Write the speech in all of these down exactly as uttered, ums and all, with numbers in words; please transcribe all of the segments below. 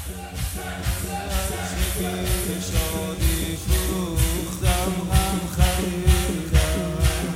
شادی فروختم هم خریدم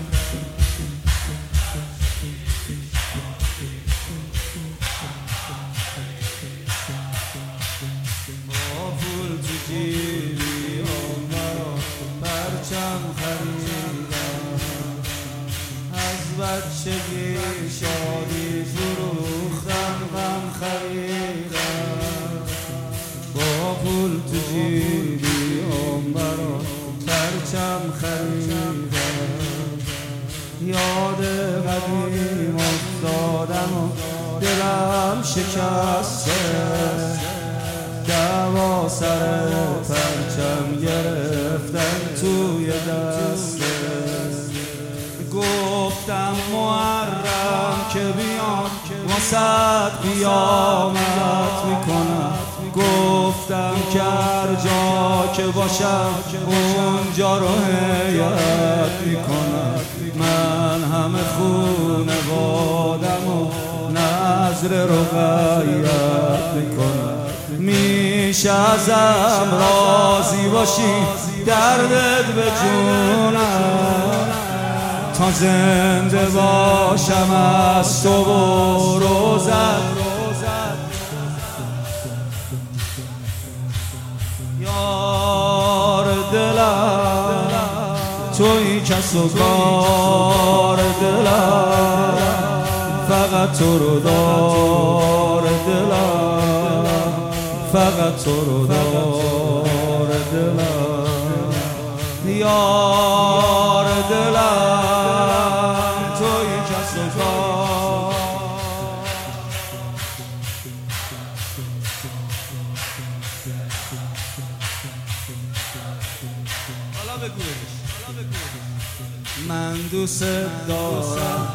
با پول تو جیبی آمد پرچم خریدم از بچگی شادی فروختم غم خریدم با پول تو جیبی آمد پرچم خریدم یاد قدیم افتادم و دلم شکسته دعوا سر پرچم گرفتم توی دسته گفتم محرم که بیام واسه قیامت میکنم گفتم که هر جا که باشم اونجا رو حیات میکنم من همه خونوادم و نظر رو غیبت میکنم میشه ازم راضی باشی دردت به جونم تا زنده باشم از تو و روزت یار دلم توی کس و کار دلم فقط تو رو دار دلم فقط تو رو دار دلم یار دلم توی کس و کار من دوست دارم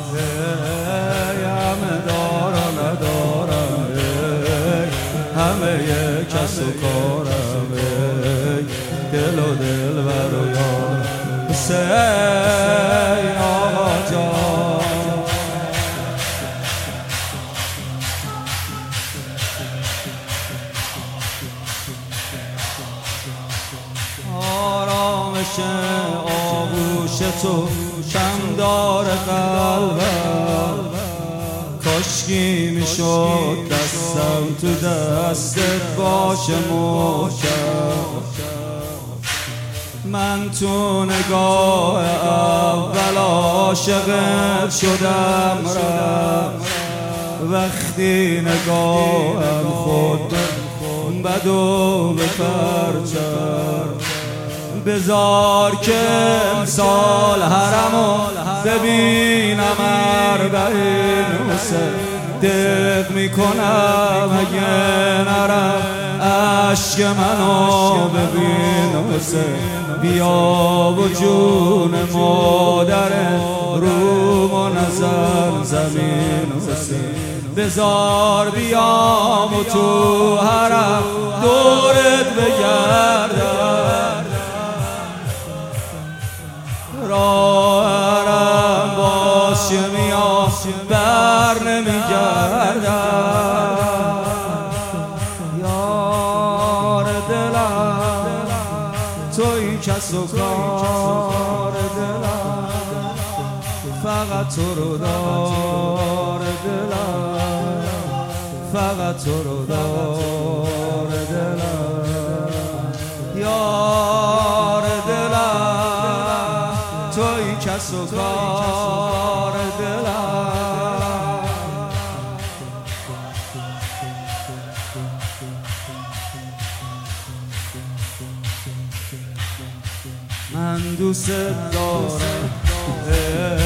همه دارم ندارم همه یک کس و کارم دل و دل بر و یار حسین آقا جان آرامش آغوش تو کم داره قلبم کاشکی میشد دستم تو دستت باشه محکم من تو نگاه اول عاشقت شدم رفت وقتی نگاهم خود بد و به پرچم بذار که امسال حرمو ببینم اربعین حسین دق میکنم اگه نرم عشق منو ببین حسین بیا و جون مادر روم و نظر زمین حسین بذار بیام و تو حرم دورت بگردم راهرم باشه میام بر نمیگردم یار دلم توی کس و کار دلم فقط تو رو دار دلم فقط تو رو دار دلم یار دلم توی کس و کار دلم من دوست دارم